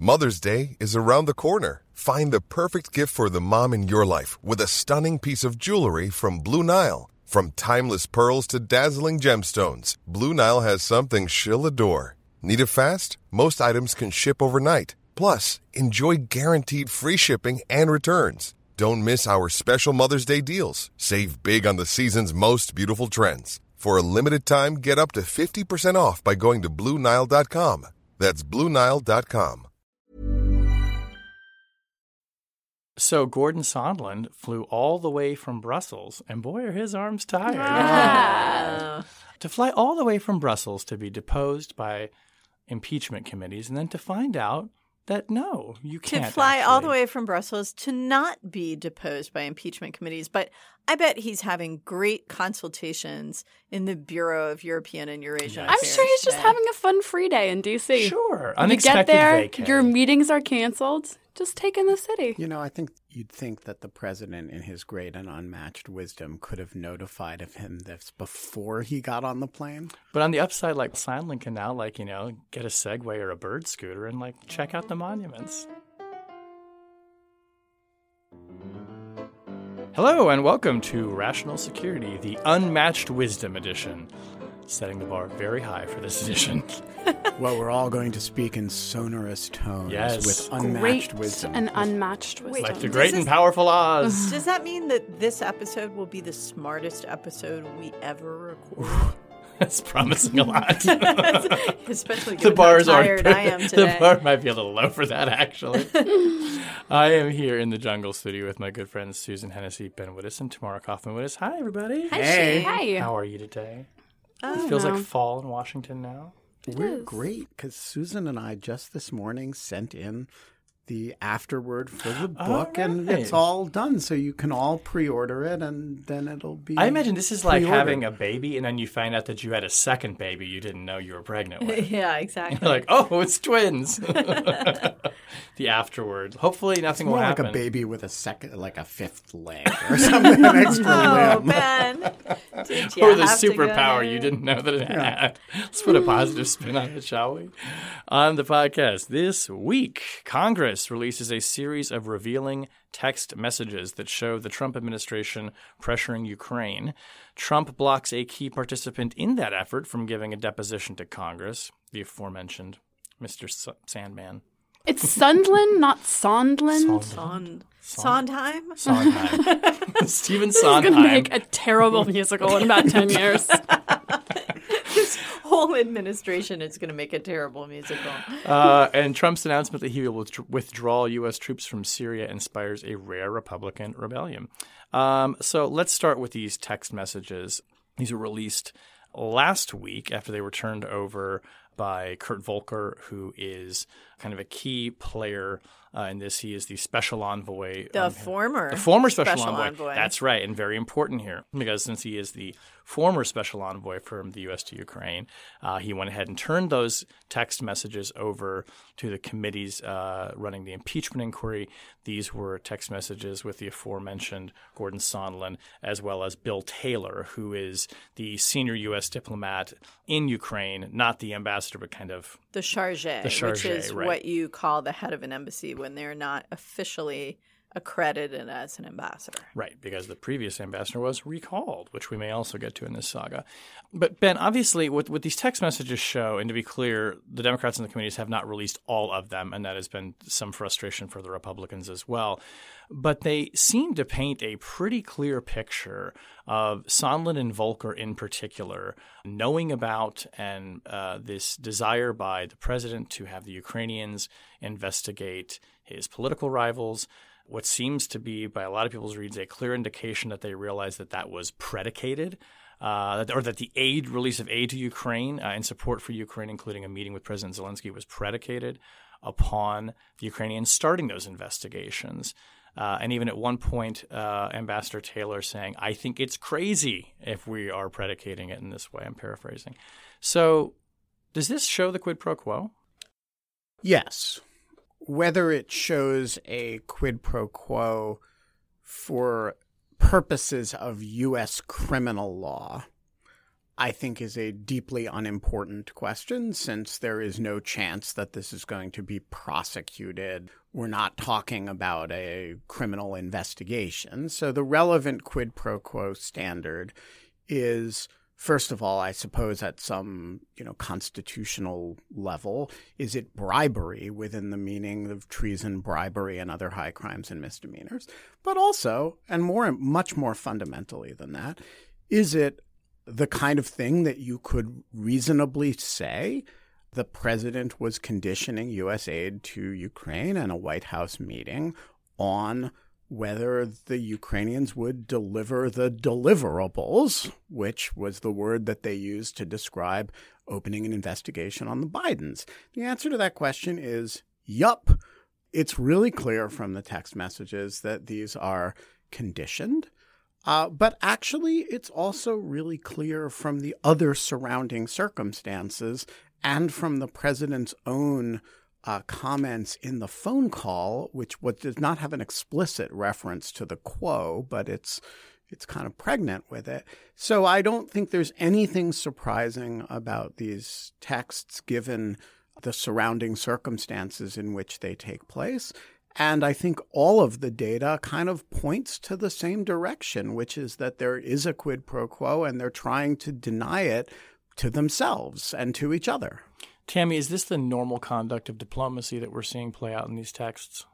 Mother's Day is around the corner. Find the perfect gift for the mom in your life with a stunning piece of jewelry from Blue Nile. From timeless pearls to dazzling gemstones, Blue Nile has something she'll adore. Need it fast? Most items can ship overnight. Plus, enjoy guaranteed free shipping and returns. Don't miss our special Mother's Day deals. Save big on the season's most beautiful trends. For a limited time, get up to 50% off by going to BlueNile.com. That's BlueNile.com. So Gordon Sondland flew all the way from Brussels, and boy, are his arms tired. Wow. To fly all the way from Brussels to be deposed by impeachment committees, and then to find out that no, you can't. To fly all the actually. way from Brussels to not be deposed by impeachment committees. But I bet he's having great consultations in the Bureau of European and Eurasian Yes. I'm Affairs sure he's just today. having a fun free day in D.C. Sure. When you get Unexpected there, vacay. your meetings are canceled. Just take in the city. You know, I think you'd think that the president, in his great and unmatched wisdom, could have notified of him this before he got on the plane. But on the upside, like Sondland can now, get a Segway or a bird scooter and check out the monuments. Hello and welcome to Rational Security, the Unmatched Wisdom Edition. Setting the bar very high for this edition. Well, we're all going to speak in sonorous tones Yes. with unmatched Great wisdom. and unmatched wisdom. Like the Does great this- and powerful Oz. Does that mean that this episode will be the smartest episode we ever record? That's promising a lot. Especially The given bar how is already tired I am the today. bar might be a little low for that, actually. I am here in the Jungle Studio with my good friends Susan Hennessy, Ben Wittes, and Tamara Kaufman-Wittes. Hi, everybody. Hey. Hi. How are you today? Oh, It feels no. like fall in Washington now. We're is. great because Susan and I just this morning sent in the afterword for the book, and right. it's all done. So you can all pre-order it, and then it'll be. I imagine this is like pre-ordered. having a baby, and then you find out that you had a second baby you didn't know you were pregnant with. Yeah, exactly. You're like, oh, it's twins. The afterword. Hopefully nothing More will like happen. a baby with a second, like a fifth leg or something, an extra Oh, limb. Ben. Did you Or the have to go superpower there? you didn't know that it had. Let's put a positive spin on it, shall we? On the podcast this week, Congress releases a series of revealing text messages that show the Trump administration pressuring Ukraine. Trump blocks a key participant in that effort from giving a deposition to Congress, the aforementioned Mr. Sandman. It's Sundland, not Sondland. Sondheim? Sondheim. Stephen This is going to Sondheim. make a terrible musical in about 10 years. This whole administration is going to make a terrible musical. And Trump's announcement that he will withdraw U.S. troops from Syria inspires a rare Republican rebellion. So let's start with these text messages. These were released last week after they were turned over by Kurt Volker, who is kind of a key player in this. He is the special envoy. The former special envoy. envoy. That's right, and very important here because since he is the former special envoy from the U.S. to Ukraine, he went ahead and turned those text messages over to the committees running the impeachment inquiry. These were text messages with the aforementioned Gordon Sondland as well as Bill Taylor, who is the senior U.S. diplomat in Ukraine, not the ambassador, but kind of The chargé, which chargé, is right. what you call the head of an embassy when they're not officially accredited as an ambassador. right, because the previous ambassador was recalled, which we may also get to in this saga. But Ben, obviously, what these text messages show, and to be clear, the Democrats in the committees have not released all of them, and that has been some frustration for the Republicans as well. But they seem to paint a pretty clear picture of Sondland and Volker in particular knowing about and this desire by the president to have the Ukrainians investigate his political rivals. What seems to be, by a lot of people's reads, a clear indication that they realized that that was predicated, or that the release of aid to Ukraine and support for Ukraine, including a meeting with President Zelensky, was predicated upon the Ukrainians starting those investigations. And even at one point, Ambassador Taylor saying, I think it's crazy if we are predicating it in this way. I'm paraphrasing. So does this show the quid pro quo? Yes. Whether it shows a quid pro quo for purposes of U.S. criminal law, I think is a deeply unimportant question, since there is no chance that this is going to be prosecuted. We're not talking about a criminal investigation. So the relevant quid pro quo standard is, first of all, I suppose at some, constitutional level, is it bribery within the meaning of treason, bribery, and other high crimes and misdemeanors? But also, and much more fundamentally than that, is it the kind of thing that you could reasonably say the president was conditioning U.S. aid to Ukraine and a White House meeting on whether the Ukrainians would deliver the deliverables, which was the word that they used to describe opening an investigation on the Bidens? The answer to that question is yup. It's really clear from the text messages that these are conditioned. But actually, it's also really clear from the other surrounding circumstances and from the president's own comments in the phone call, which does not have an explicit reference to the quo, but it's kind of pregnant with it. So I don't think there's anything surprising about these texts given the surrounding circumstances in which they take place. And I think all of the data kind of points to the same direction, which is that there is a quid pro quo and they're trying to deny it to themselves and to each other. Tammy, is this the normal conduct of diplomacy that we're seeing play out in these texts?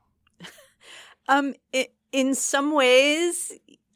In some ways,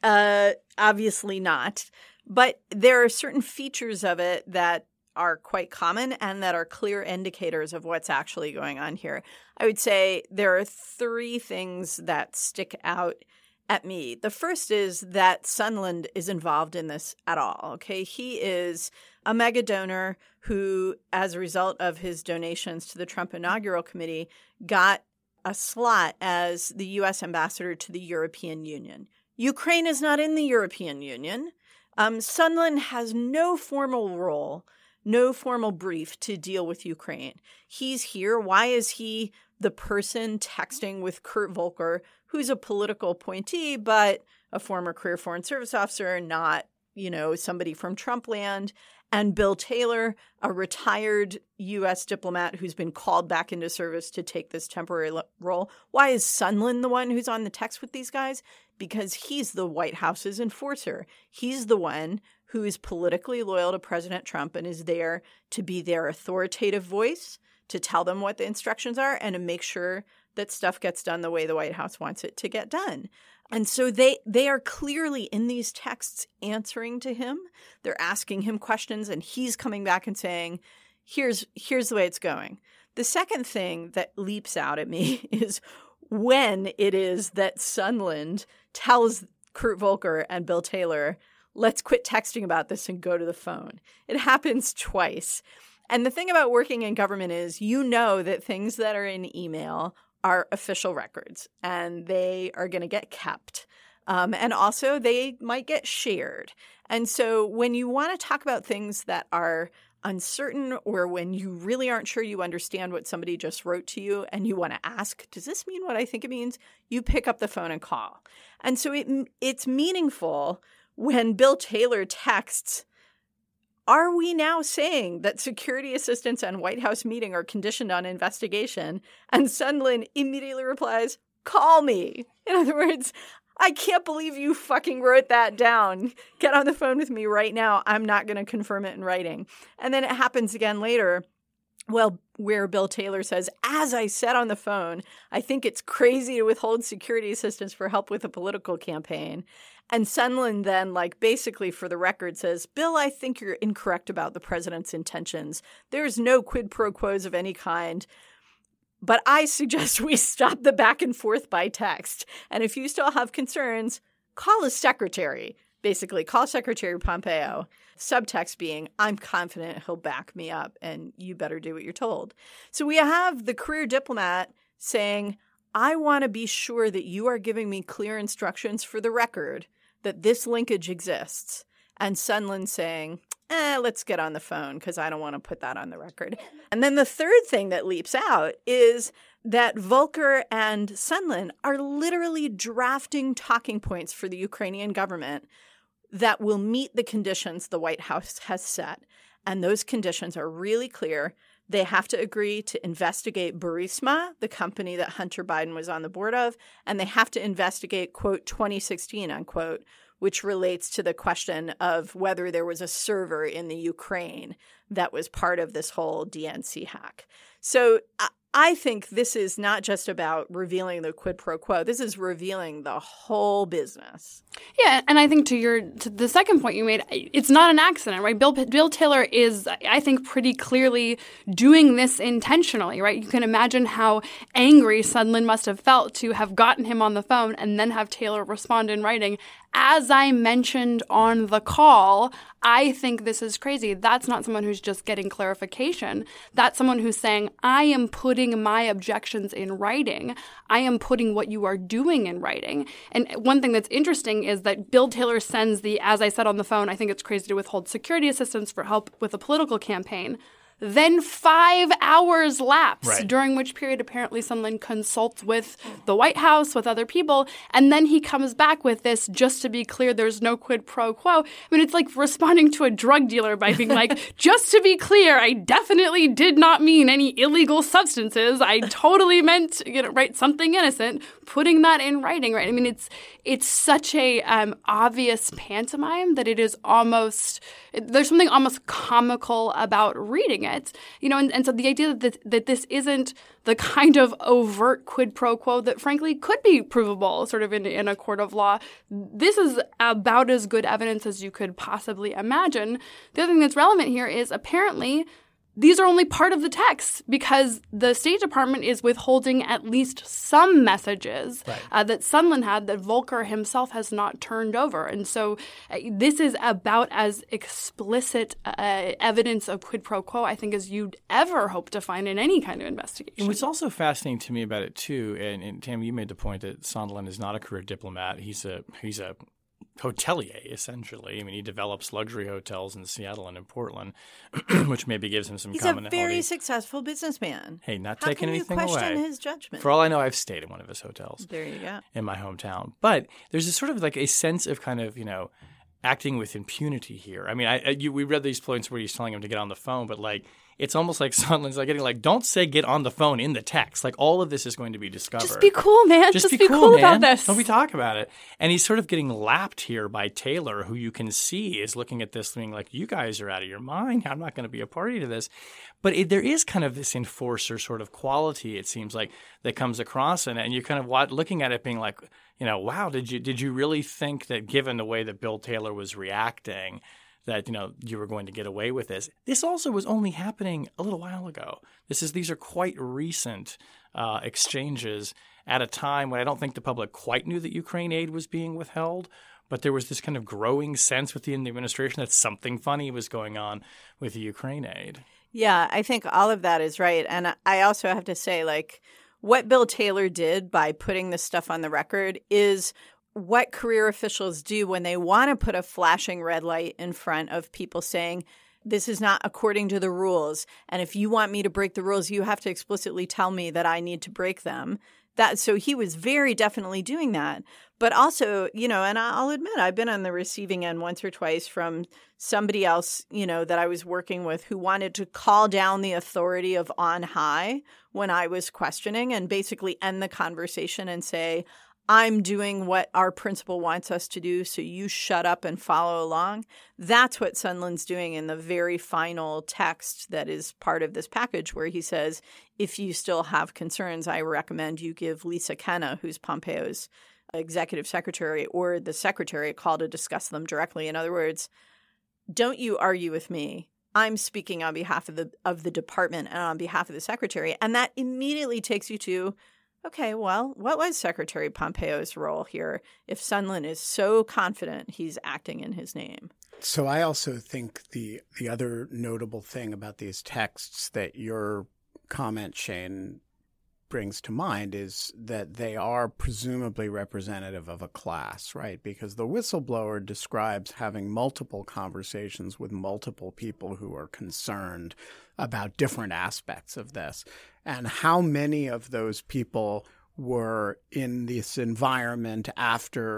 obviously not. But there are certain features of it that are quite common and that are clear indicators of what's actually going on here. I would say there are three things that stick out at me. The first is that Sondland is involved in this at all. Okay, he is a mega donor who, as a result of his donations to the Trump Inaugural Committee, got a slot as the U.S. ambassador to the European Union. Ukraine is not in the European Union. Sondland has no formal role, no formal brief to deal with Ukraine. He's here. Why is he the person texting with Kurt Volker, who's a political appointee, but a former career foreign service officer, not, somebody from Trump land, and Bill Taylor, a retired U.S. diplomat who's been called back into service to take this temporary role. Why is Sondland the one who's on the text with these guys? Because he's the White House's enforcer. He's the one who is politically loyal to President Trump and is there to be their authoritative voice, to tell them what the instructions are, and to make sure that stuff gets done the way the White House wants it to get done. And so they are clearly in these texts answering to him. They're asking him questions, and he's coming back and saying, here's the way it's going. The second thing that leaps out at me is when it is that Sondland tells Kurt Volker and Bill Taylor, let's quit texting about this and go to the phone. It happens twice. And the thing about working in government is that things that are in email are official records and they are going to get kept. And also they might get shared. And so when you want to talk about things that are uncertain or when you really aren't sure you understand what somebody just wrote to you and you want to ask, does this mean what I think it means? You pick up the phone and call. And so it's meaningful when Bill Taylor texts, are we now saying that security assistance and White House meeting are conditioned on investigation? And Sondland immediately replies, call me. In other words, I can't believe you fucking wrote that down. Get on the phone with me right now. I'm not going to confirm it in writing. And then it happens again later. Well, where Bill Taylor says, as I said on the phone, I think it's crazy to withhold security assistance for help with a political campaign. And Sondland then, basically for the record says, Bill, I think you're incorrect about the president's intentions. There's no quid pro quos of any kind. But I suggest we stop the back and forth by text. And if you still have concerns, call his secretary. Basically, call Secretary Pompeo. Subtext being, I'm confident he'll back me up and you better do what you're told. So we have the career diplomat saying, I want to be sure that you are giving me clear instructions for the record that this linkage exists. And Sondland saying, let's get on the phone because I don't want to put that on the record. And then the third thing that leaps out is that Volker and Sondland are literally drafting talking points for the Ukrainian government that will meet the conditions the White House has set. And those conditions are really clear. They have to agree to investigate Burisma, the company that Hunter Biden was on the board of, and they have to investigate, quote, 2016, unquote, which relates to the question of whether there was a server in the Ukraine that was part of this whole DNC hack. So I think this is not just about revealing the quid pro quo. This is revealing the whole business. Yeah, and I think to the second point you made, it's not an accident, right? Bill Taylor is, I think, pretty clearly doing this intentionally, right? You can imagine how angry Sondland must have felt to have gotten him on the phone and then have Taylor respond in writing, as I mentioned on the call, I think this is crazy. That's not someone who's just getting clarification. That's someone who's saying, I am putting my objections in writing. I am putting what you are doing in writing. And one thing that's interesting is that Bill Taylor sends the, as I said on the phone, I think it's crazy to withhold security assistance for help with a political campaign. Then 5 hours lapse, right, during which period apparently Sondland consults with the White House, with other people, and then he comes back with this, just to be clear, there's no quid pro quo. I mean, it's like responding to a drug dealer by being like, just to be clear, I definitely did not mean any illegal substances. I totally meant, right, something innocent, putting that in writing, right? I mean, it's such a obvious pantomime that it is almost, there's something almost comical about reading it. And so the idea that this isn't the kind of overt quid pro quo that frankly could be provable sort of in a court of law, this is about as good evidence as you could possibly imagine. The other thing that's relevant here is apparently these are only part of the text because the State Department is withholding at least some messages that Sondland had that Volker himself has not turned over. And so this is about as explicit evidence of quid pro quo, I think, as you'd ever hope to find in any kind of investigation. What's also fascinating to me about it, too, and Tammy, you made the point that Sondland is not a career diplomat. He's a hotelier, essentially. I mean, he develops luxury hotels in Seattle and in Portland, which maybe gives him some commonalities. He's a very successful businessman. Hey, not taking anything away. How can you question his judgment? For all I know, I've stayed in one of his hotels. There you go. In my hometown. But there's this sort of like a sense of kind of, acting with impunity here. I mean, we read these points where he's telling him to get on the phone, but like, it's almost like Sondland's like getting like, don't say get on the phone in the text. Like all of this is going to be discovered. Just be cool, man. Just be cool man. about this. Don't we talk about it? And he's sort of getting lapped here by Taylor, who you can see is looking at this being like, you guys are out of your mind. I'm not going to be a party to this. But there is kind of this enforcer sort of quality, it seems like, that comes across in it. And you're kind of looking at it being like, wow, did you really think that given the way that Bill Taylor was reacting that, you were going to get away with this? This also was only happening a little while ago. These are quite recent exchanges at a time when I don't think the public quite knew that Ukraine aid was being withheld, but there was this kind of growing sense within the administration that something funny was going on with the Ukraine aid. Yeah, I think all of that is right. And I also have to say, like, what Bill Taylor did by putting this stuff on the record is what career officials do when they want to put a flashing red light in front of people saying, this is not according to the rules. And if you want me to break the rules, you have to explicitly tell me that I need to break them. So he was very definitely doing that. But also, and I'll admit, I've been on the receiving end once or twice from somebody else, that I was working with who wanted to call down the authority of on high when I was questioning and basically end the conversation and say, I'm doing what our principal wants us to do, so you shut up and follow along. That's what Sondland's doing in the very final text that is part of this package, where he says, if you still have concerns, I recommend you give Lisa Kenna, who's Pompeo's executive secretary, or the secretary, a call to discuss them directly. In other words, don't you argue with me. I'm speaking on behalf of the department and on behalf of the secretary. And that immediately takes you to, okay, well, what was Secretary Pompeo's role here if Sondland is so confident he's acting in his name? So I also think the other notable thing about these texts that your comment, Shane, brings to mind is that they are presumably representative of a class, right? Because the whistleblower describes having multiple conversations with multiple people who are concerned about different aspects of this. And how many of those people were in this environment after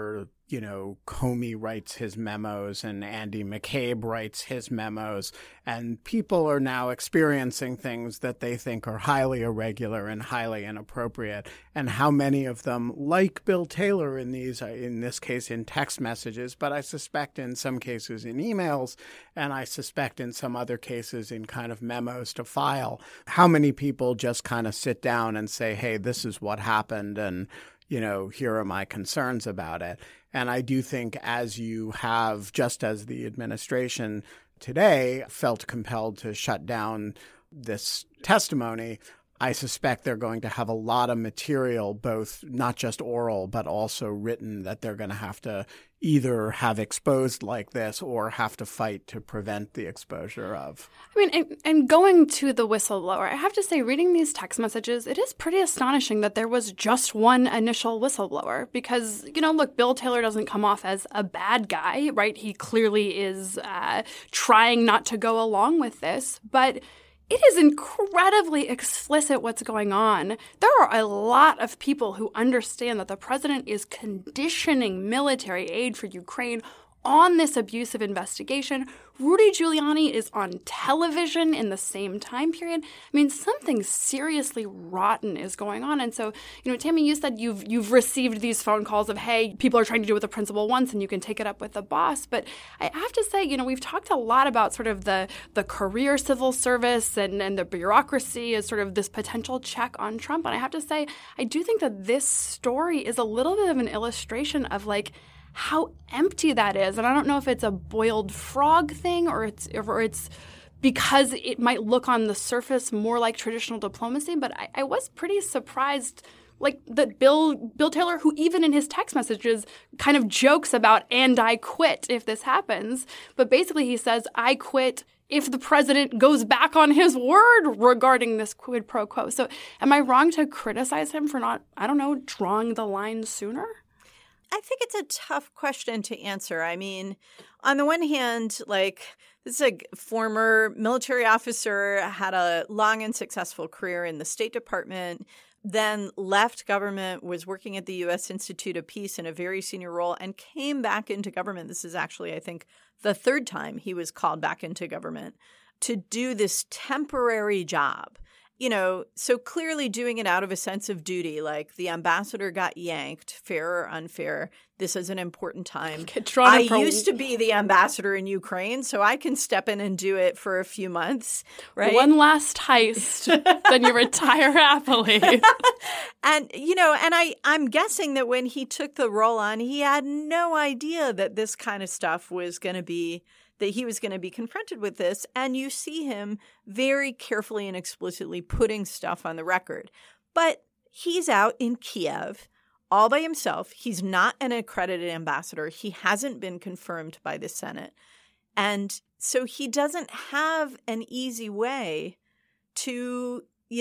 Comey writes his memos and Andy McCabe writes his memos, and people are now experiencing things that they think are highly irregular and highly inappropriate. And how many of them, like Bill Taylor in this case in text messages, but I suspect in some cases in emails, and I suspect in some other cases in kind of memos to file, how many people just kind of sit down and say, hey, this is what happened, and here are my concerns about it. And I do think as you have, just as the administration today felt compelled to shut down this testimony, I suspect they're going to have a lot of material, both not just oral, but also written, that they're going to have to either have exposed like this or have to fight to prevent the exposure of. I mean, and going to the whistleblower, I have to say, reading these text messages, it is pretty astonishing that there was just one initial whistleblower because, look, Bill Taylor doesn't come off as a bad guy, right? He clearly is trying not to go along with this, but it is incredibly explicit what's going on. There are a lot of people who understand that the president is conditioning military aid for Ukraine on this abusive investigation. Rudy Giuliani is on television in the same time period. I mean, something seriously rotten is going on. And so, Tammy, you said you've received these phone calls of, hey, people are trying to do what the principal wants and you can take it up with the boss. But I have to say, we've talked a lot about sort of the career civil service and the bureaucracy as sort of this potential check on Trump. And I have to say, I do think that this story is a little bit of an illustration of how empty that is. And I don't know if it's a boiled frog thing or it's because it might look on the surface more like traditional diplomacy. But I was pretty surprised that Bill Taylor, who even in his text messages kind of jokes about, and I quit if this happens. But basically he says, I quit if the president goes back on his word regarding this quid pro quo. So am I wrong to criticize him for not, drawing the line sooner? I think it's a tough question to answer. I mean, on the one hand, this is a former military officer, had a long and successful career in the State Department, then left government, was working at the U.S. Institute of Peace in a very senior role, and came back into government. This is actually, I think, the third time he was called back into government to do this temporary job. So clearly doing it out of a sense of duty, like the ambassador got yanked, fair or unfair. This is an important time. I used to be the ambassador in Ukraine, so I can step in and do it for a few months, right? One last heist, then you retire happily. And, I'm guessing that when he took the role on, he had no idea that this kind of stuff was going to be that he was going to be confronted with this. And you see him very carefully and explicitly putting stuff on the record. But he's out in Kiev all by himself. He's not an accredited ambassador. He hasn't been confirmed by the Senate. And so he doesn't have an easy way to,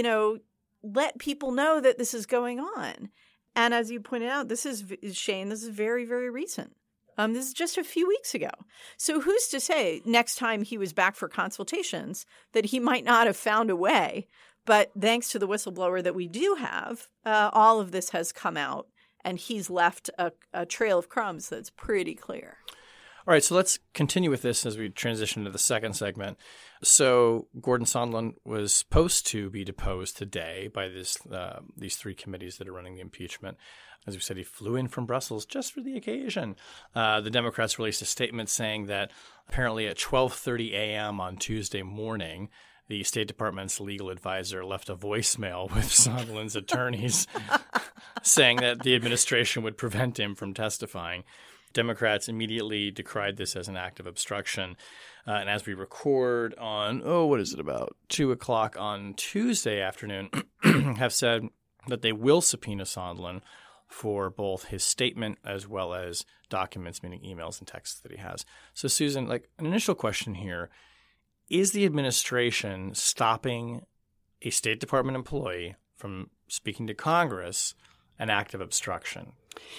let people know that this is going on. And as you pointed out, Shane, this is very, very recent. This is just a few weeks ago. So who's to say next time he was back for consultations that he might not have found a way? But thanks to the whistleblower that we do have, all of this has come out, and he's left a trail of crumbs that's pretty clear. All right, so let's continue with this as we transition to the second segment. So Gordon Sondland was supposed to be deposed today by these three committees that are running the impeachment. As we said, he flew in from Brussels just for the occasion. The Democrats released a statement saying that apparently at 12:30 a.m. on Tuesday morning, the State Department's legal advisor left a voicemail with Sondland's attorneys saying that the administration would prevent him from testifying. Democrats immediately decried this as an act of obstruction. And as we record on, about 2 o'clock on Tuesday afternoon, have said that they will subpoena Sondland for both his statement as well as documents, meaning emails and texts that he has. So, Susan, an initial question here. Is the administration stopping a State Department employee from speaking to Congress an act of obstruction?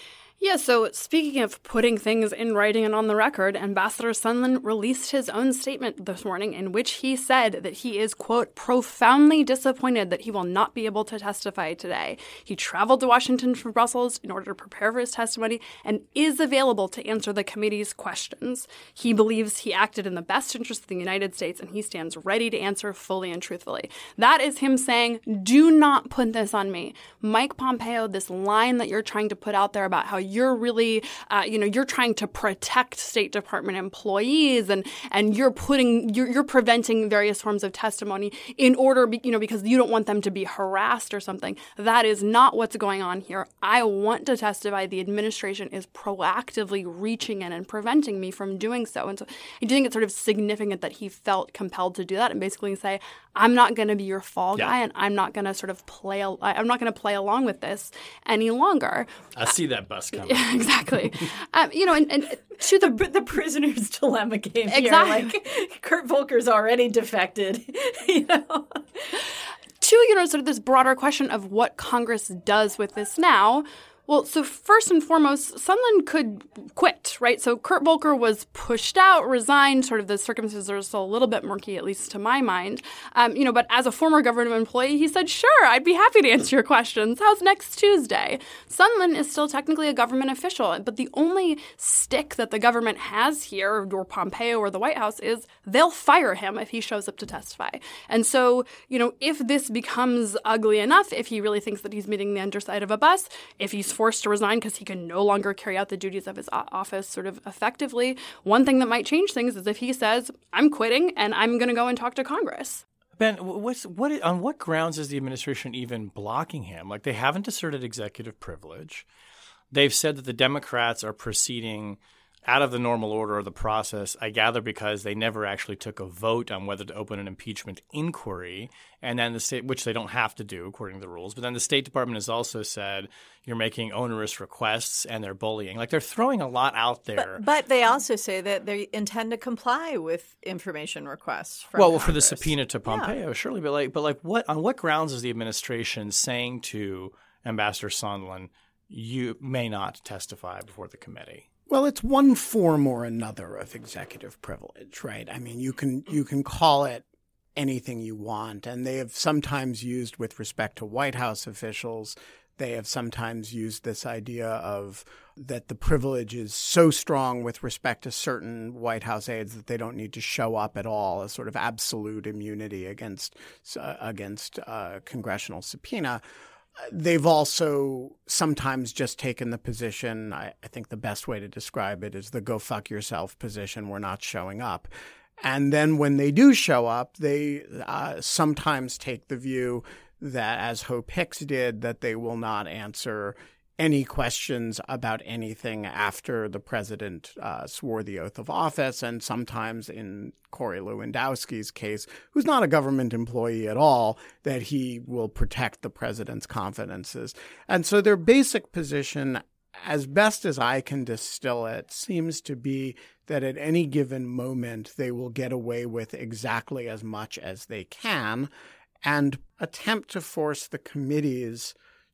Yeah, so speaking of putting things in writing and on the record, Ambassador Sondland released his own statement this morning in which he said that he is, quote, profoundly disappointed that he will not be able to testify today. He traveled to Washington from Brussels in order to prepare for his testimony and is available to answer the committee's questions. He believes he acted in the best interest of the United States, and he stands ready to answer fully and truthfully. That is him saying, do not put this on me. Mike Pompeo, this line that you're trying to put out there about how you're really, you're trying to protect State Department employees and you're preventing various forms of testimony in order, because you don't want them to be harassed or something. That is not what's going on here. I want to testify. The administration is proactively reaching in and preventing me from doing so. And so I do think it's sort of significant that he felt compelled to do that and basically say, I'm not going to be your fall guy, and I'm not going to play along with this any longer. I see that bus coming. Yeah, exactly. And to the prisoner's dilemma game exactly. here. Like, Kurt Volker's already defected, To, sort of this broader question of what Congress does with this now. Well, so first and foremost, Sondland could quit, right? So Kurt Volker was pushed out, resigned. Sort of the circumstances are still a little bit murky, at least to my mind. But as a former government employee, he said, sure, I'd be happy to answer your questions. How's next Tuesday? Sondland is still technically a government official, but the only stick that the government has here, or Pompeo or the White House, is they'll fire him if he shows up to testify. And so, if this becomes ugly enough, if he really thinks that he's meeting the underside of a bus, if he's forced to resign because he can no longer carry out the duties of his office sort of effectively, one thing that might change things is if he says, I'm quitting and I'm going to go and talk to Congress. Ben, on what grounds is the administration even blocking him? Like, they haven't asserted executive privilege. They've said that the Democrats are proceeding out of the normal order of the process, I gather because they never actually took a vote on whether to open an impeachment inquiry, and then the state, which they don't have to do according to the rules. But then the State Department has also said you're making onerous requests and they're bullying. Like, they're throwing a lot out there. But they also say that they intend to comply with information requests from Congress. For the Congress. subpoena to Pompeo, surely. But on what grounds is the administration saying to Ambassador Sondland, you may not testify before the committee? Well, it's one form or another of executive privilege, right? I mean, you can call it anything you want, and they have sometimes used with respect to White House officials. They have sometimes used this idea of that the privilege is so strong with respect to certain White House aides that they don't need to show up at all, a sort of absolute immunity against congressional subpoena. They've also sometimes just taken the position, I think the best way to describe it is the go fuck yourself position, we're not showing up. And then when they do show up, they sometimes take the view that, as Hope Hicks did, that they will not answer any questions about anything after the president swore the oath of office. And sometimes in Corey Lewandowski's case, who's not a government employee at all, that he will protect the president's confidences. And so their basic position, as best as I can distill it, seems to be that at any given moment, they will get away with exactly as much as they can and attempt to force the committees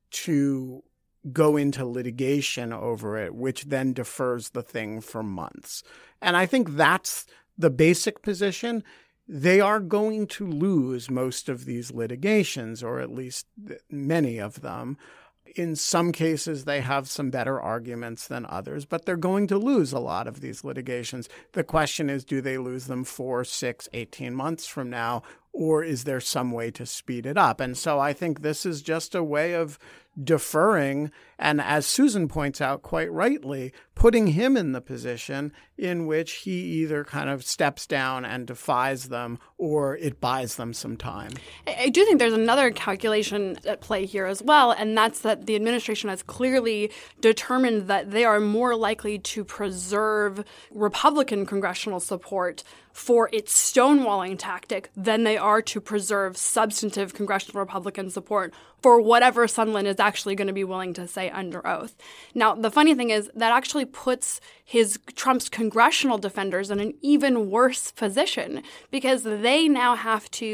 to go into litigation over it, which then defers the thing for months. And I think that's the basic position. They are going to lose most of these litigations, or at least many of them. In some cases, they have some better arguments than others, but they're going to lose a lot of these litigations. The question is, do they lose them 4, 6, 18 months from now, or is there some way to speed it up? And so I think this is just a way of deferring, and as Susan points out quite rightly, putting him in the position in which he either kind of steps down and defies them, or it buys them some time. I do think there's another calculation at play here as well, and that's that the administration has clearly determined that they are more likely to preserve Republican congressional support for its stonewalling tactic than they are to preserve substantive congressional Republican support for whatever Sondland is actually going to be willing to say under oath. Now, the funny thing is that actually puts Trump's congressional defenders in an even worse position, because they now have to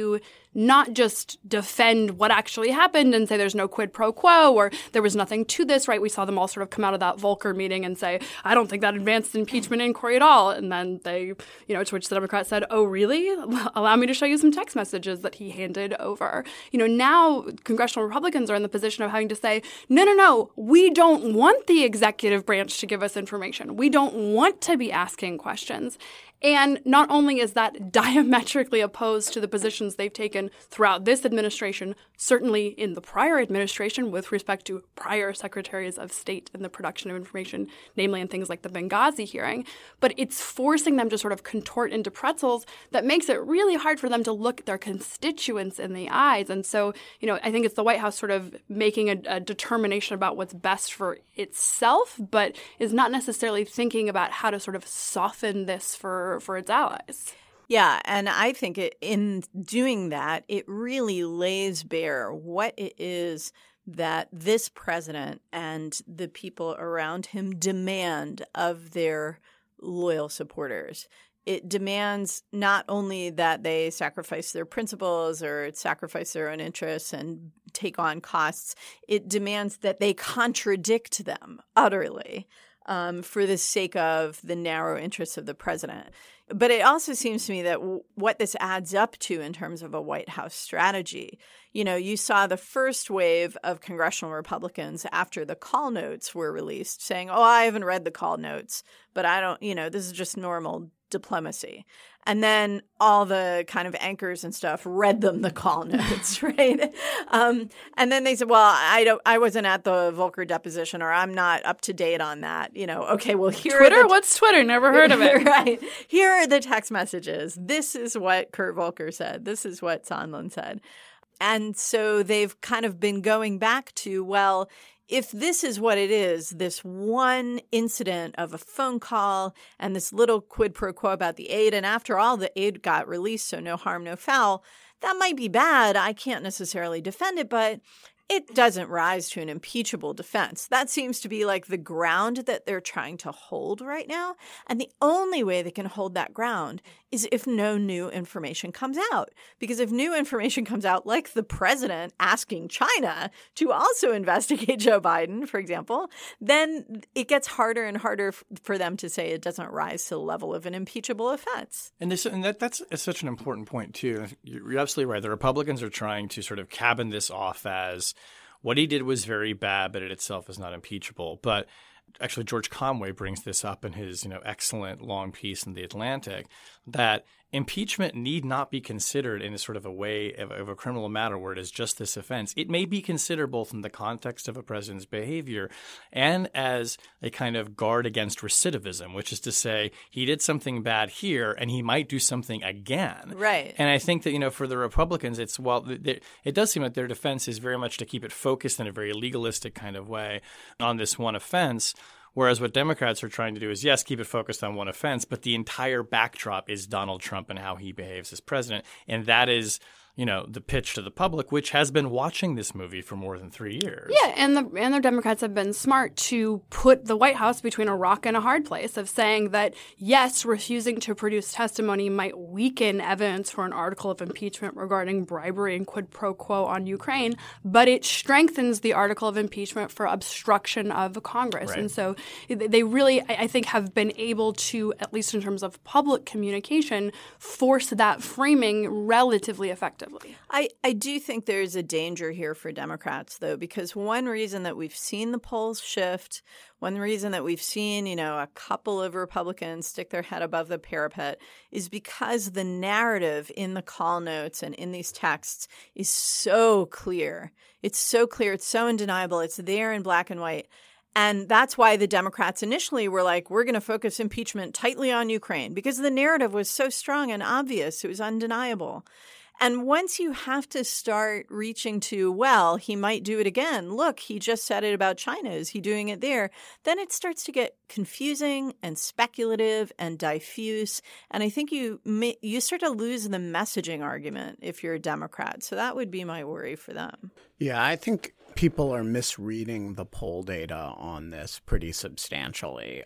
not just defend what actually happened and say there's no quid pro quo or there was nothing to this, right? We saw them all sort of come out of that Volcker meeting and say, I don't think that advanced impeachment inquiry at all. And then they, to which the Democrats said, oh, really? Allow me to show you some text messages that he handed over. Now congressional Republicans are in the position of having to say, no, we don't want the executive branch to give us information. We don't want to be asking questions. And not only is that diametrically opposed to the positions they've taken throughout this administration, certainly in the prior administration with respect to prior secretaries of state and the production of information, namely in things like the Benghazi hearing, but it's forcing them to sort of contort into pretzels that makes it really hard for them to look their constituents in the eyes. And so, I think it's the White House sort of making a determination about what's best for itself, but is not necessarily thinking about how to sort of soften this for its allies. Yeah, and I think in doing that, it really lays bare what it is that this president and the people around him demand of their loyal supporters. It demands not only that they sacrifice their principles or sacrifice their own interests and take on costs, it demands that they contradict them utterly. For the sake of the narrow interests of the president. But it also seems to me that what this adds up to in terms of a White House strategy, you saw the first wave of congressional Republicans after the call notes were released saying, oh, I haven't read the call notes, but I don't, this is just normal diplomacy. And then all the kind of anchors and stuff read them the call notes, right? And then they said, well, I wasn't at the Volcker deposition, or I'm not up to date on that. Okay, well, here Twitter? What's Twitter? Never heard of it. Right. Here are the text messages. This is what Kurt Volker said. This is what Sondland said. And so they've kind of been going back to, well, if this is what it is, this one incident of a phone call and this little quid pro quo about the aid, and after all, the aid got released, so no harm, no foul, that might be bad. I can't necessarily defend it, but it doesn't rise to an impeachable defense. That seems to be like the ground that they're trying to hold right now. And the only way they can hold that ground is if no new information comes out. Because if new information comes out, like the president asking China to also investigate Joe Biden, for example, then it gets harder and harder for them to say it doesn't rise to the level of an impeachable offense. And that's such an important point, too. You're absolutely right. The Republicans are trying to sort of cabin this off as what he did was very bad, but it itself is not impeachable. But actually, George Conway brings this up in his excellent long piece in The Atlantic, that impeachment need not be considered in a sort of a way of a criminal matter where it is just this offense. It may be considered both in the context of a president's behavior and as a kind of guard against recidivism, which is to say he did something bad here and he might do something again. Right. And I think that, for the Republicans, it does seem like their defense is very much to keep it focused in a very legalistic kind of way on this one offense. Whereas what Democrats are trying to do is, yes, keep it focused on one offense, but the entire backdrop is Donald Trump and how he behaves as president. And that is, the pitch to the public, which has been watching this movie for more than 3 years. Yeah, and the Democrats have been smart to put the White House between a rock and a hard place of saying that, yes, refusing to produce testimony might weaken evidence for an article of impeachment regarding bribery and quid pro quo on Ukraine, but it strengthens the article of impeachment for obstruction of Congress. Right. And so they really, I think, have been able to, at least in terms of public communication, force that framing relatively effectively. I do think there's a danger here for Democrats, though, because one reason that we've seen the polls shift, one reason that we've seen, a couple of Republicans stick their head above the parapet is because the narrative in the call notes and in these texts is so clear. It's so clear. It's so undeniable. It's there in black and white. And that's why the Democrats initially were like, we're going to focus impeachment tightly on Ukraine because the narrative was so strong and obvious. It was undeniable. And once you have to start reaching to, well, he might do it again. Look, he just said it about China. Is he doing it there? Then it starts to get confusing and speculative and diffuse. And I think you start to lose the messaging argument if you're a Democrat. So that would be my worry for them. Yeah, I think people are misreading the poll data on this pretty substantially.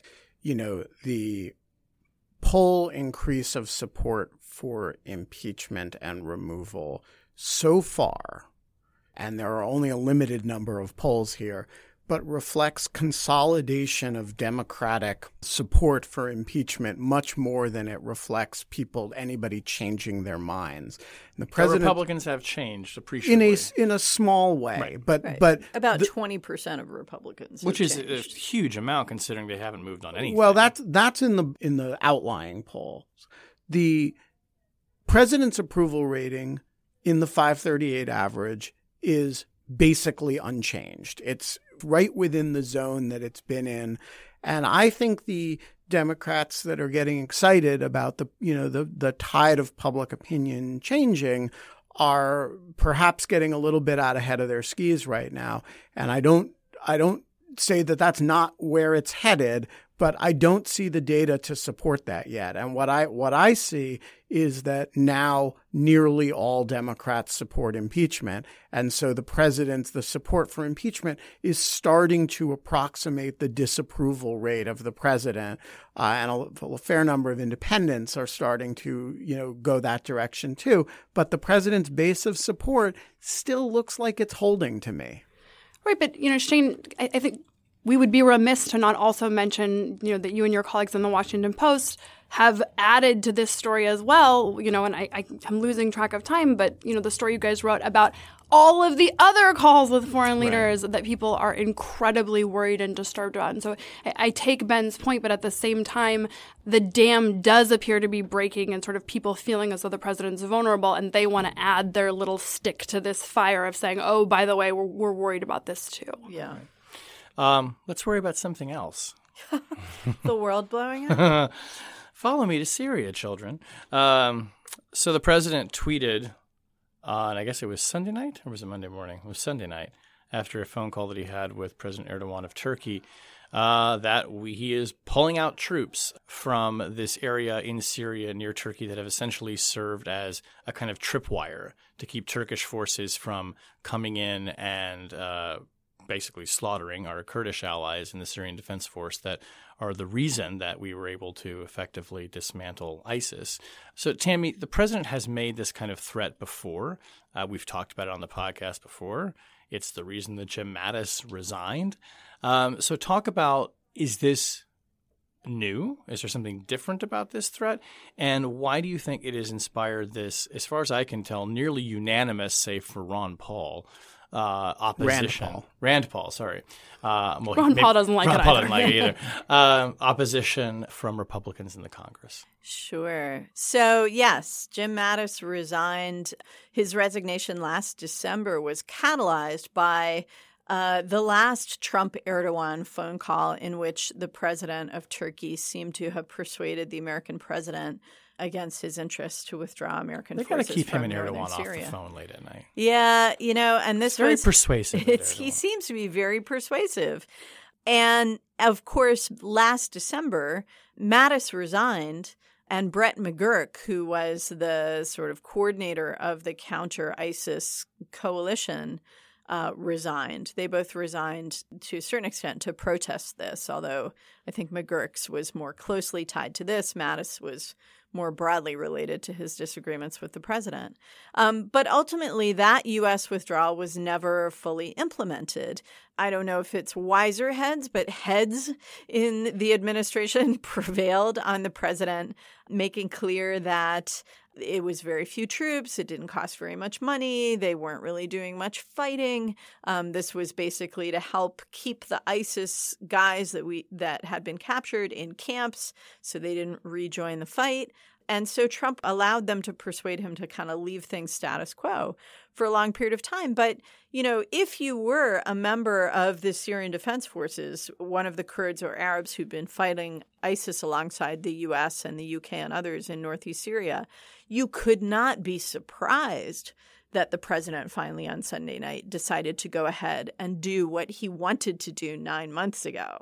The poll increase of support for impeachment and removal so far, and there are only a limited number of polls here, but reflects consolidation of Democratic support for impeachment much more than it reflects anybody changing their minds. And the Republicans have changed appreciably. In a small way. Right. But about 20% of Republicans, which is changed. a huge amount considering they haven't moved on anything. Well, that's in the outlying polls. The president's approval rating in the 538 average is basically unchanged. It's right within the zone that it's been in. And I think the Democrats that are getting excited about the tide of public opinion changing are perhaps getting a little bit out ahead of their skis right now. And I don't say that that's not where it's headed, but I don't see the data to support that yet. And what I see is that now nearly all Democrats support impeachment. And so the support for impeachment is starting to approximate the disapproval rate of the president. And a fair number of independents are starting to, go that direction too. But the president's base of support still looks like it's holding to me. Right. But, Shane, I think we would be remiss to not also mention, that you and your colleagues in the Washington Post have added to this story as well, and I'm losing track of time, but, the story you guys wrote about all of the other calls with foreign leaders that people are incredibly worried and disturbed about. And so I take Ben's point, but at the same time, the dam does appear to be breaking and sort of people feeling as though the president's vulnerable and they want to add their little stick to this fire of saying, oh, by the way, we're worried about this too. Yeah. Let's worry about something else. The world blowing up? Follow me to Syria, children. So the president tweeted on, I guess it was Sunday night, or was it Monday morning? It was Sunday night, after a phone call that he had with President Erdogan of Turkey, that he is pulling out troops from this area in Syria near Turkey that have essentially served as a kind of tripwire to keep Turkish forces from coming in and basically slaughtering our Kurdish allies in the Syrian Defense Force that are the reason that we were able to effectively dismantle ISIS. So, Tammy, the president has made this kind of threat before. We've talked about it on the podcast before. It's the reason that Jim Mattis resigned. So talk about, is this new? Is there something different about this threat? And why do you think it has inspired this, as far as I can tell, nearly unanimous, save for Ron Paul, opposition? Rand Paul, sorry. Ron Paul doesn't like it either. Paul doesn't like it either. Opposition from Republicans in the Congress. Sure. So, yes, Jim Mattis resigned. His resignation last December was catalyzed by the last Trump-Erdogan phone call in which the president of Turkey seemed to have persuaded the American president against his interests to withdraw American forces from northern Syria. They've got to keep him and Erdogan off the phone late at night. Yeah, and this was very persuasive. He seems to be very persuasive. And, of course, last December, Mattis resigned, and Brett McGurk, who was the sort of coordinator of the counter-ISIS coalition, resigned. They both resigned to a certain extent to protest this, although I think McGurk's was more closely tied to this. Mattis was more broadly related to his disagreements with the president. But ultimately, that U.S. withdrawal was never fully implemented. I don't know if it's wiser heads, but heads in the administration prevailed on the president, making clear that it was very few troops. It didn't cost very much money. They weren't really doing much fighting. This was basically to help keep the ISIS guys that had been captured in camps so they didn't rejoin the fight. And so Trump allowed them to persuade him to kind of leave things status quo for a long period of time. But, if you were a member of the Syrian Defense Forces, one of the Kurds or Arabs who'd been fighting ISIS alongside the U.S. and the U.K. and others in northeast Syria, you could not be surprised that the president finally on Sunday night decided to go ahead and do what he wanted to do 9 months ago.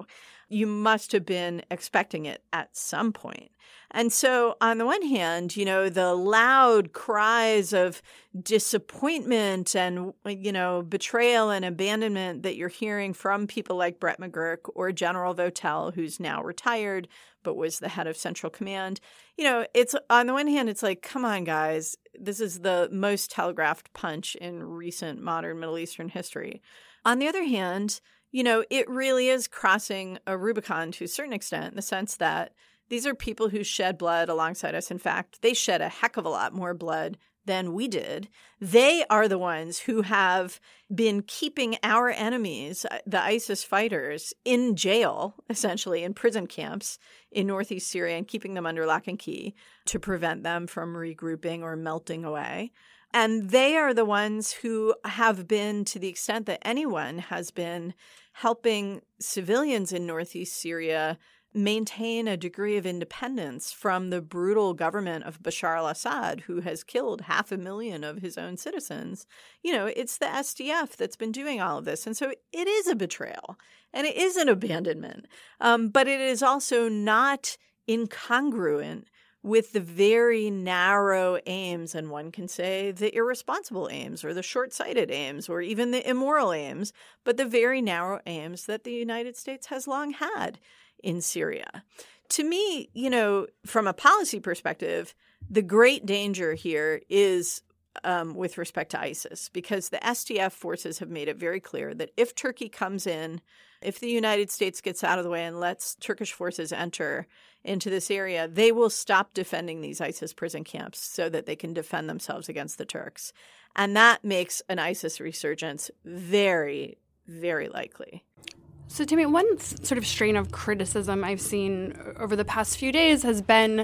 you must have been expecting it at some point. And so on the one hand, the loud cries of disappointment and, betrayal and abandonment that you're hearing from people like Brett McGurk or General Votel, who's now retired but was the head of Central Command, it's on the one hand, it's like, come on, guys, this is the most telegraphed punch in recent modern Middle Eastern history. On the other hand, it really is crossing a Rubicon to a certain extent in the sense that these are people who shed blood alongside us. In fact, they shed a heck of a lot more blood than we did. They are the ones who have been keeping our enemies, the ISIS fighters, in jail, essentially in prison camps in northeast Syria and keeping them under lock and key to prevent them from regrouping or melting away. And they are the ones who have been, to the extent that anyone has been, helping civilians in northeast Syria maintain a degree of independence from the brutal government of Bashar al-Assad, who has killed 500,000 of his own citizens. It's the SDF that's been doing all of this. And so it is a betrayal and it is an abandonment. But it is also not incongruent with the very narrow aims, and one can say the irresponsible aims or the short-sighted aims or even the immoral aims, but the very narrow aims that the United States has long had in Syria. To me, from a policy perspective, the great danger here is with respect to ISIS, because the SDF forces have made it very clear that if Turkey comes in, if the United States gets out of the way and lets Turkish forces enter into this area, they will stop defending these ISIS prison camps so that they can defend themselves against the Turks. And that makes an ISIS resurgence very, very likely. So, Tammy, one sort of strain of criticism I've seen over the past few days has been,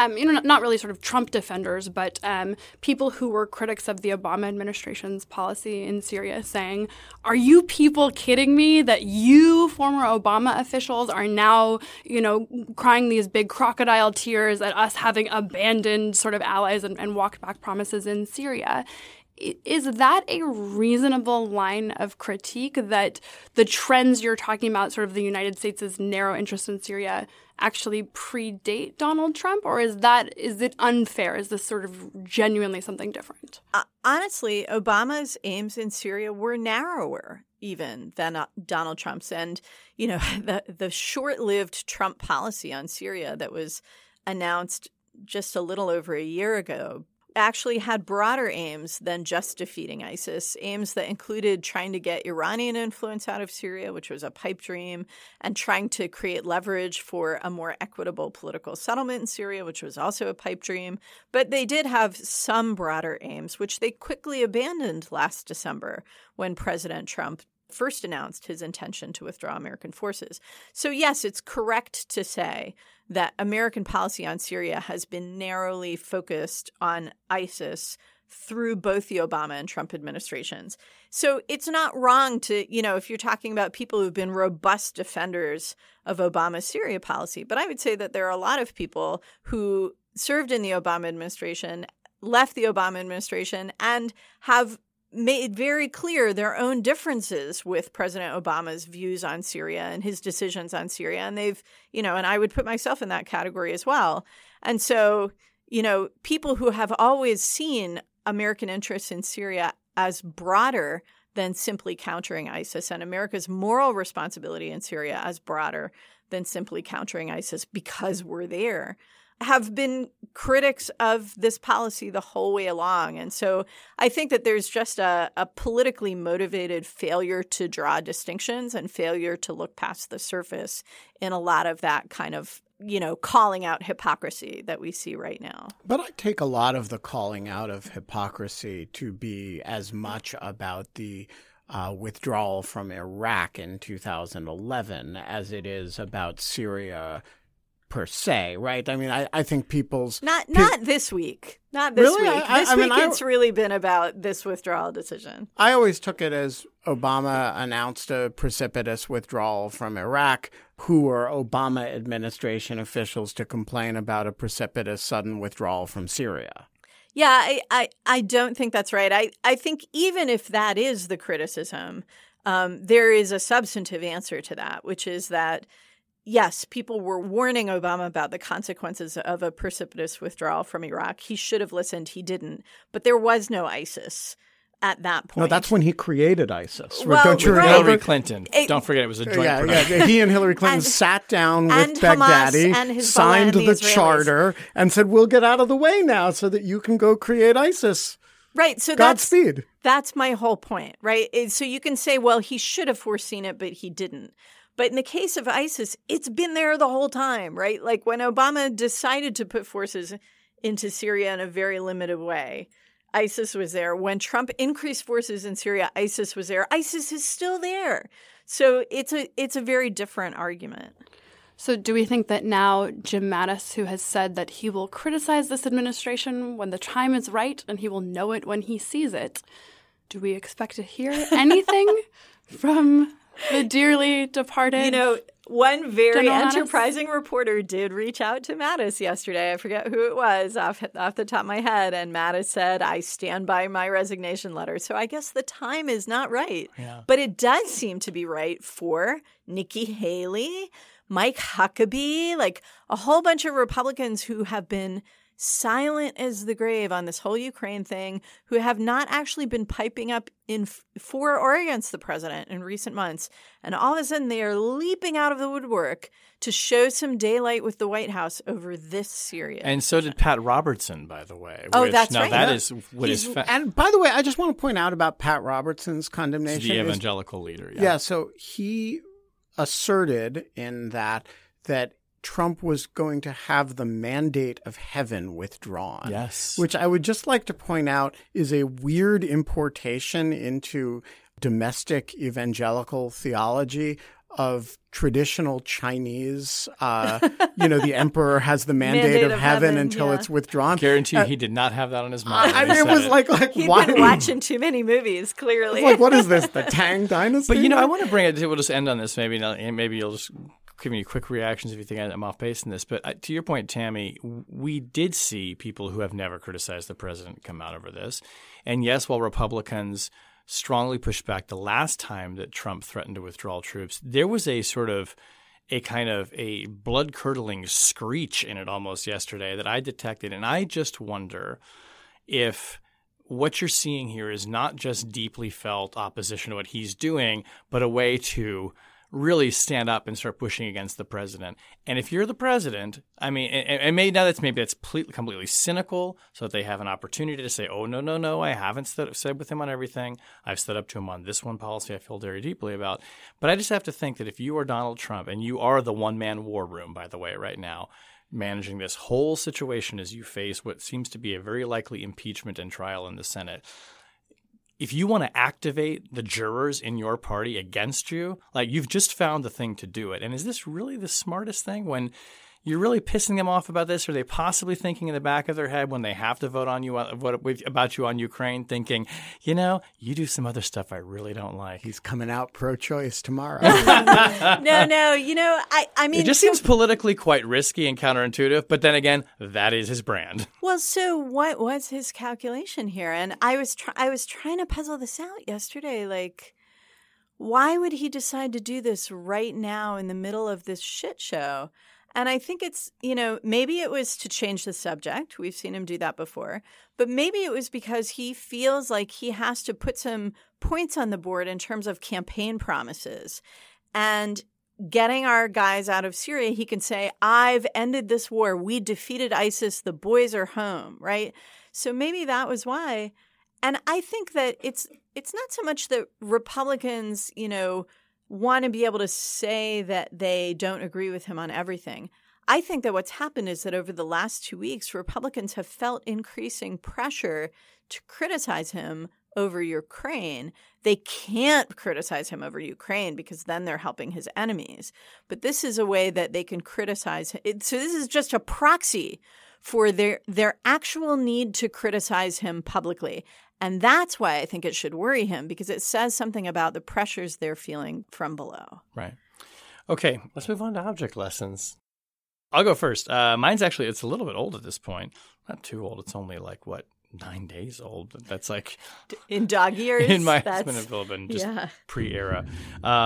not really sort of Trump defenders, but people who were critics of the Obama administration's policy in Syria saying, are you people kidding me that you former Obama officials are now, crying these big crocodile tears at us having abandoned sort of allies and walked back promises in Syria? Is that a reasonable line of critique, that the trends you're talking about, sort of the United States' narrow interest in Syria, actually predate Donald Trump? Or is it unfair? Is this sort of genuinely something different? Honestly, Obama's aims in Syria were narrower even than Donald Trump's. And, the short-lived Trump policy on Syria that was announced just a little over a year ago actually had broader aims than just defeating ISIS, aims that included trying to get Iranian influence out of Syria, which was a pipe dream, and trying to create leverage for a more equitable political settlement in Syria, which was also a pipe dream. But they did have some broader aims, which they quickly abandoned last December when President Trump first announced his intention to withdraw American forces. So yes, it's correct to say that American policy on Syria has been narrowly focused on ISIS through both the Obama and Trump administrations. So it's not wrong to, if you're talking about people who've been robust defenders of Obama's Syria policy, but I would say that there are a lot of people who served in the Obama administration, left the Obama administration, and have made very clear their own differences with President Obama's views on Syria and his decisions on Syria. And they've, and I would put myself in that category as well. And so, people who have always seen American interests in Syria as broader than simply countering ISIS, and America's moral responsibility in Syria as broader than simply countering ISIS because we're there, have been critics of this policy the whole way along. And so I think that there's just a politically motivated failure to draw distinctions and failure to look past the surface in a lot of that kind of, calling out hypocrisy that we see right now. But I take a lot of the calling out of hypocrisy to be as much about the withdrawal from Iraq in 2011 as it is about Syria per se, right? I mean, I think people's... Not this week. Not this week. This week it's really been about this withdrawal decision. I always took it as Obama announced a precipitous withdrawal from Iraq. Who were Obama administration officials to complain about a precipitous sudden withdrawal from Syria? Yeah, I don't think that's right. I think even if that is the criticism, there is a substantive answer to that, which is that yes, people were warning Obama about the consequences of a precipitous withdrawal from Iraq. He should have listened. He didn't. But there was no ISIS at that point. No, that's when he created ISIS. Well, don't you right. remember? Hillary Clinton. Don't forget it was a joint production. Yeah. He and Hillary Clinton sat down with Baghdadi, and signed the the Israelis. charter, and said, we'll get out of the way now so that you can go create ISIS. Right. So Godspeed. That's my whole point, right? So you can say, well, he should have foreseen it, but he didn't. But in the case of ISIS, it's been there the whole time, right? Like when Obama decided to put forces into Syria in a very limited way, ISIS was there. When Trump increased forces in Syria, ISIS was there. ISIS is still there. So it's a very different argument. So do we think that now Jim Mattis, who has said that he will criticize this administration when the time is right and he will know it when he sees it, do we expect to hear anything from the dearly departed? You know, one very General enterprising reporter did reach out to Mattis yesterday. I forget who it was off the top of my head. And Mattis said, I stand by my resignation letter. So I guess the time is not right. Yeah. But it does seem to be right for Nikki Haley, Mike Huckabee, like a whole bunch of Republicans who have been silent as the grave on this whole Ukraine thing, who have not actually been piping up in for or against the president in recent months. And all of a sudden they are leaping out of the woodwork to show some daylight with the White House over this Syria. And so did Pat Robertson, by the way. Oh, which, that's now right. That Yeah. is what is And by the way, I just want to point out about Pat Robertson's condemnation. the evangelical leader. Yeah, so he asserted in that Trump was going to have the mandate of heaven withdrawn. Yes. Which I would just like to point out is a weird importation into domestic evangelical theology of traditional Chinese, the emperor has the mandate of heaven until yeah. it's withdrawn. Guarantee you he did not have that on his mind. I when he mean, it said was like He'd why? been watching too many movies, clearly. Like, what is this, the Tang Dynasty? But, I want to bring it to, we'll just end on this maybe, and maybe you'll just give me quick reactions if you think I'm off base in this. But to your point, Tammy, we did see people who have never criticized the president come out over this. And yes, while Republicans strongly pushed back the last time that Trump threatened to withdraw troops, there was a kind of a blood-curdling screech in it almost yesterday that I detected. And I just wonder if what you're seeing here is not just deeply felt opposition to what he's doing, but a way to really stand up and start pushing against the president. And if you're the president, I mean, and maybe that's completely cynical, so that they have an opportunity to say, oh, no, I haven't said with him on everything. I've stood up to him on this one policy I feel very deeply about. But I just have to think that if you are Donald Trump, and you are the one-man war room, by the way, right now, managing this whole situation as you face what seems to be a very likely impeachment and trial in the Senate, if you want to activate the jurors in your party against you, like you've just found the thing to do it. And is this really the smartest thing when you're really pissing them off about this? Are they possibly thinking in the back of their head when they have to vote on you about you on Ukraine, thinking, you do some other stuff I really don't like? He's coming out pro-choice tomorrow. No, I mean, it just seems politically quite risky and counterintuitive. But then again, that is his brand. Well, so what was his calculation here? And I was trying to puzzle this out yesterday. Like, why would he decide to do this right now in the middle of this shit show? And I think it's, maybe it was to change the subject. We've seen him do that before. But maybe it was because he feels like he has to put some points on the board in terms of campaign promises. And getting our guys out of Syria, he can say, I've ended this war. We defeated ISIS. The boys are home, right? So maybe that was why. And I think that it's not so much that Republicans, want to be able to say that they don't agree with him on everything. I think that what's happened is that over the last 2 weeks, Republicans have felt increasing pressure to criticize him over Ukraine. They can't criticize him over Ukraine because then they're helping his enemies. But this is a way that they can criticize him. So this is just a proxy for their actual need to criticize him publicly. And that's why I think it should worry him, because it says something about the pressures they're feeling from below. Right. Okay, let's move on to object lessons. I'll go first. Mine's actually, it's a little bit old at this point. Not too old. It's only 9 days old. That's like... In dog years? In my husband and Phil, been just pre-era.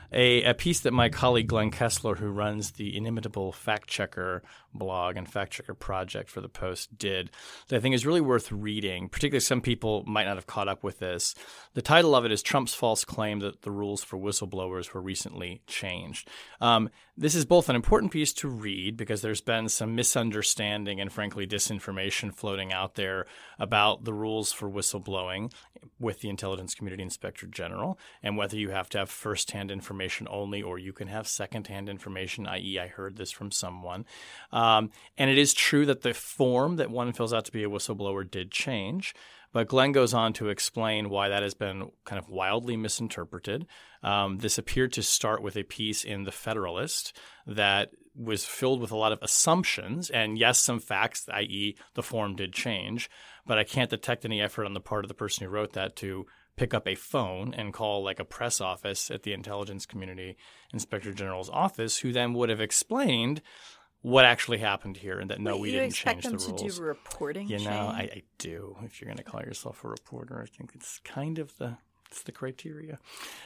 a piece that my colleague Glenn Kessler, who runs the Inimitable Fact Checker blog and Fact Checker project for the Post, did that I think is really worth reading, particularly some people might not have caught up with this. The title of it is Trump's False Claim That the Rules for Whistleblowers Were Recently Changed. This is both an important piece to read because there's been some misunderstanding and frankly disinformation floating out there about the rules for whistleblowing with the Intelligence Community Inspector General and whether you have to have first-hand information only or you can have second-hand information, i.e. I heard this from someone. And it is true that the form that one fills out to be a whistleblower did change. But Glenn goes on to explain why that has been kind of wildly misinterpreted. This appeared to start with a piece in The Federalist that was filled with a lot of assumptions and, yes, some facts, i.e. the form did change. But I can't detect any effort on the part of the person who wrote that to pick up a phone and call like a press office at the Intelligence Community Inspector General's office who then would have explained what actually happened here and that, no, we didn't change the rules. You expect them to do reporting, You know, Shane? I do. If you're going to call yourself a reporter, I think it's kind of the criteria.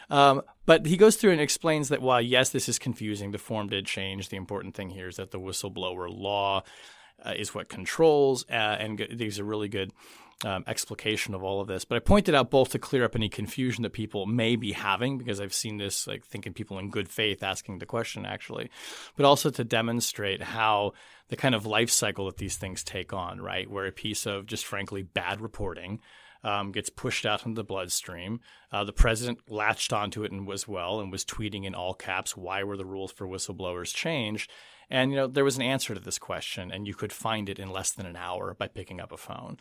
But he goes through and explains that while, yes, this is confusing, the form did change. The important thing here is that the whistleblower law is what controls, and these are really good explication of all of this. But I pointed out both to clear up any confusion that people may be having, because I've seen this, like thinking people in good faith asking the question actually, but also to demonstrate how the kind of life cycle that these things take on, right? Where a piece of just frankly bad reporting gets pushed out into the bloodstream. The president latched onto it and was tweeting in all caps, why were the rules for whistleblowers changed? And, you know, there was an answer to this question, and you could find it in less than an hour by picking up a phone.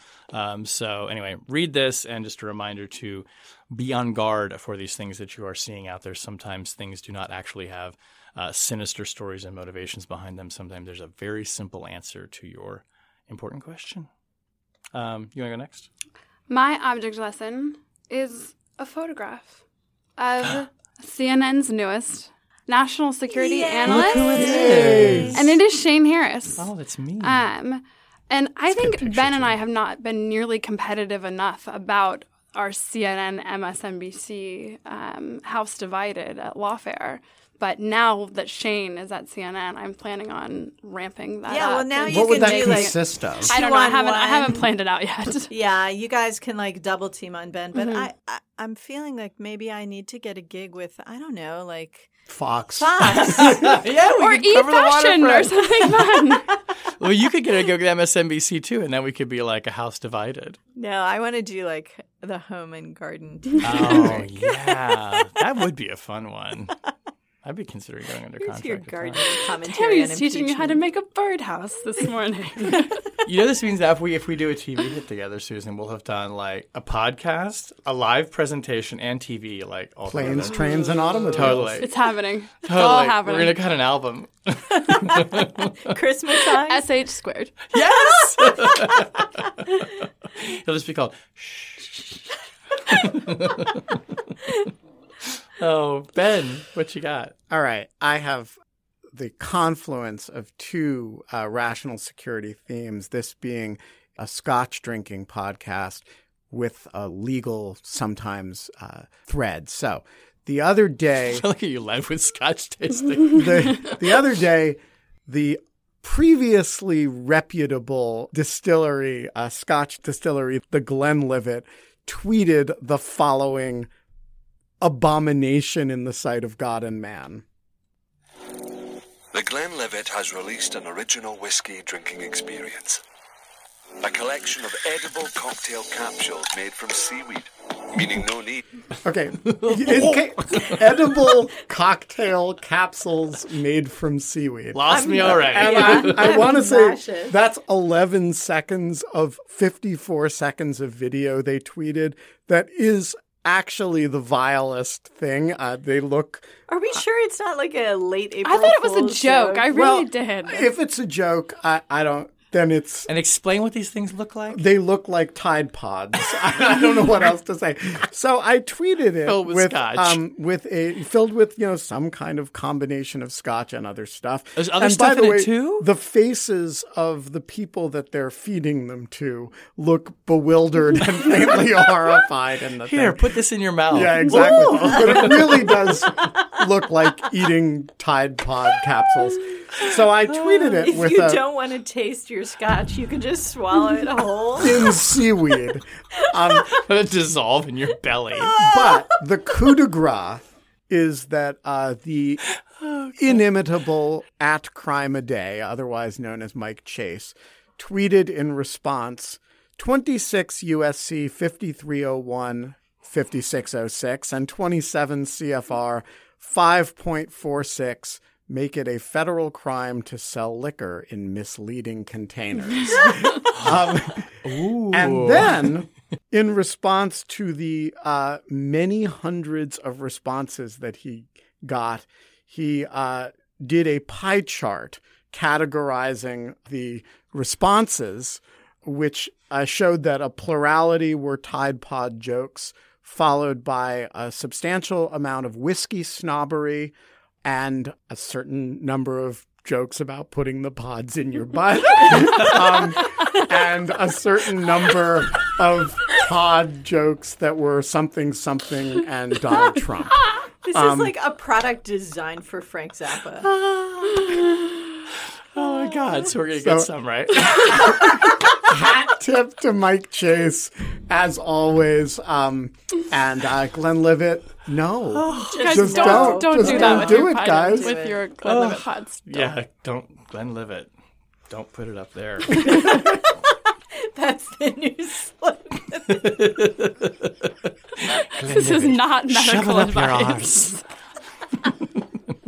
So anyway, read this, and just a reminder to be on guard for these things that you are seeing out there. Sometimes things do not actually have sinister stories and motivations behind them. Sometimes there's a very simple answer to your important question. You want to go next? My object lesson is a photograph of CNN's newest national security analyst. Look who it is. And it is Shane Harris. Oh, that's me. And I think Ben and I have not been nearly competitive enough about our CNN MSNBC House Divided at Lawfare. But now that Shane is at CNN, I'm planning on ramping that up. Yeah, well, now you What would can that do consist of? I don't know. I 2-on-1. haven't planned it out yet. Yeah, you guys can like double team on Ben, but I'm feeling like maybe I need to get a gig with, I don't know, like Fox. Yeah, Or E-Fashion or something fun. Well, you could get a go with MSNBC too, and then we could be like a House Divided. No, I want to do like the home and garden TV. Oh, yeah. That would be a fun one. I'd be considering going under Here's contract. your with gardening that. commentary on Tammy's teaching you how to make a birdhouse this morning. You know, this means that if we do a TV hit together, Susan, we'll have done like a podcast, a live presentation, and TV, like all Planes, together. trains, and automobiles. Totally. It's happening. It's Totally. all happening. We're going to cut an album. Christmas songs. SH squared. Yes! It'll just be called Shh. Oh, Ben, what you got? All right. I have the confluence of two rational security themes, this being a Scotch drinking podcast with a legal, sometimes, thread. So the other day, I feel like you led with Scotch tasting. the other day, the previously reputable distillery, Scotch distillery, the Glenlivet, tweeted the following abomination in the sight of God and man. The Glenlivet has released an original whiskey drinking experience. A collection of edible cocktail capsules made from seaweed, meaning no need. Okay. Edible cocktail capsules made from seaweed. Lost me already. And I want to say Nauseous. that's 11 seconds of 54 seconds of video they tweeted that is actually the vilest thing. They look... Are we sure it's not like a late April I thought it was a Fool's joke. I really Well, did. If it's a joke, I don't... Then it's... And explain what these things look like. They look like Tide Pods. I don't know what else to say. So I tweeted it Filled with Scotch. filled with some kind of combination of Scotch and other stuff. There's other and stuff by the in it way, too? The faces of the people that they're feeding them to look bewildered and faintly horrified. In the Here, thing. put this in your mouth. Yeah, exactly. But it really does. look like eating Tide Pod capsules. So I tweeted it if you don't want to taste your scotch, you can just swallow it whole. in seaweed. Let it dissolve in your belly. But the coup de grace is that the inimitable @CrimeAday, otherwise known as Mike Chase, tweeted in response, 26 USC 5301 5606 and 27 CFR 5.46 make it a federal crime to sell liquor in misleading containers. And then, in response to the many hundreds of responses that he got, he did a pie chart categorizing the responses, which showed that a plurality were Tide Pod jokes, followed by a substantial amount of whiskey snobbery and a certain number of jokes about putting the pods in your butt, and a certain number of pod jokes that were something and Donald Trump. This is like a product designed for Frank Zappa. Oh my God! So we're gonna get some, right? Hat tip to Mike Chase, as always. And Glenlivet, no. Guys, don't do that with your guys. With your Glenlivet pods. Yeah, don't Glenlivet. Don't put it up there. That's the new slogan. This is not medical Shove it up advice. your arse.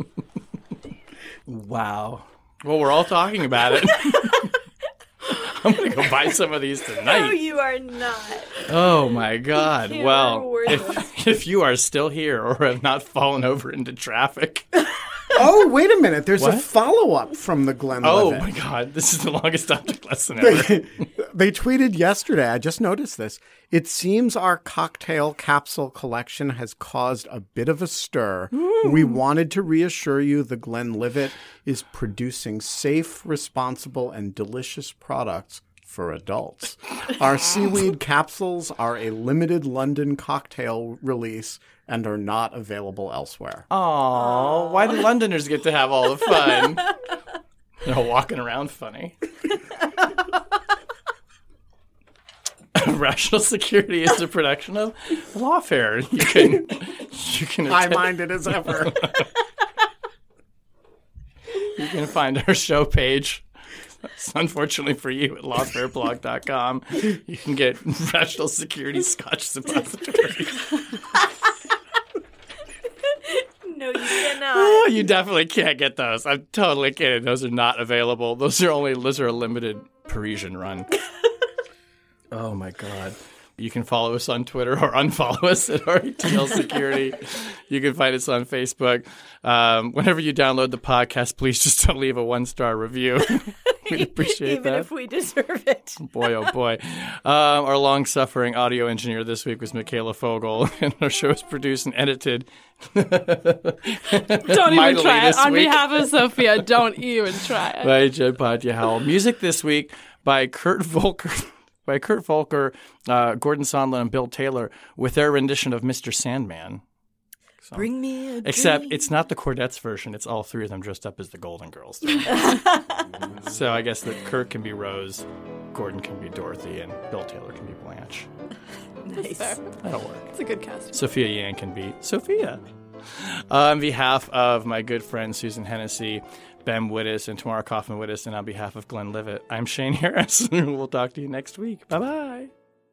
Wow. Well, we're all talking about it. I'm going to go buy some of these tonight. No, you are not. Oh, my God. You Well, are worthless. if you are still here or have not fallen over into traffic. Oh, wait a minute. There's a What? follow-up from the Glenlivet. Oh, my God. This is the longest object lesson ever. They tweeted yesterday, I just noticed this. It seems our cocktail capsule collection has caused a bit of a stir. We wanted to reassure you the Glenlivet is producing safe, responsible, and delicious products for adults. Our seaweed capsules are a limited London cocktail release and are not available elsewhere. Aw, why do Londoners get to have all the fun? They're all walking around funny. Rational Security is a production of Lawfare. You can High-minded as ever. You can find our show page. Unfortunately for you, at lawfareblog.com. You can get Rational Security Scotch Suppository. No, you cannot. Oh, you definitely can't get those. I'm totally kidding. Those are not available. Those are a limited Parisian run. Oh my God. You can follow us on Twitter or unfollow us at RETL Security. You can find us on Facebook. Whenever you download the podcast, please just don't leave a 1-star review. We'd appreciate that. Even if we deserve it. Boy, oh boy. Our long-suffering audio engineer this week was Michaela Fogel, and our show is produced and edited. Don't even try it. On behalf of Sophia, don't even try it. By Jed Patyahal. Music this week by Kurt Volker, Gordon Sondland, and Bill Taylor with their rendition of Mr. Sandman. So, Bring me a except dream. it's not the Cordettes version. It's all three of them dressed up as the Golden Girls. So I guess that Kurt can be Rose, Gordon can be Dorothy, and Bill Taylor can be Blanche. Nice. That'll work. It's a good cast. Sophia Yan can be Sophia. On behalf of my good friend Susan Hennessy, Ben Wittes, and Tamara Kaufman-Wittes, and on behalf of Glenlivet, I'm Shane Harris. We'll talk to you next week. Bye-bye.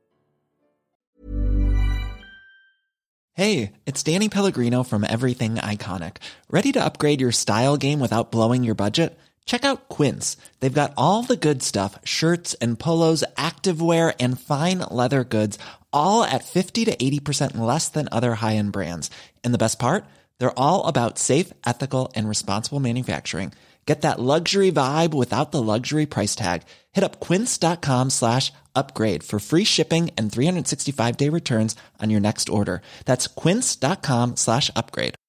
Hey, it's Danny Pellegrino from Everything Iconic. Ready to upgrade your style game without blowing your budget? Check out Quince. They've got all the good stuff, shirts and polos, activewear, and fine leather goods, all at 50 to 80% less than other high-end brands. And the best part? They're all about safe, ethical, and responsible manufacturing. Get that luxury vibe without the luxury price tag. Hit up quince.com/upgrade for free shipping and 365-day returns on your next order. That's quince.com/upgrade.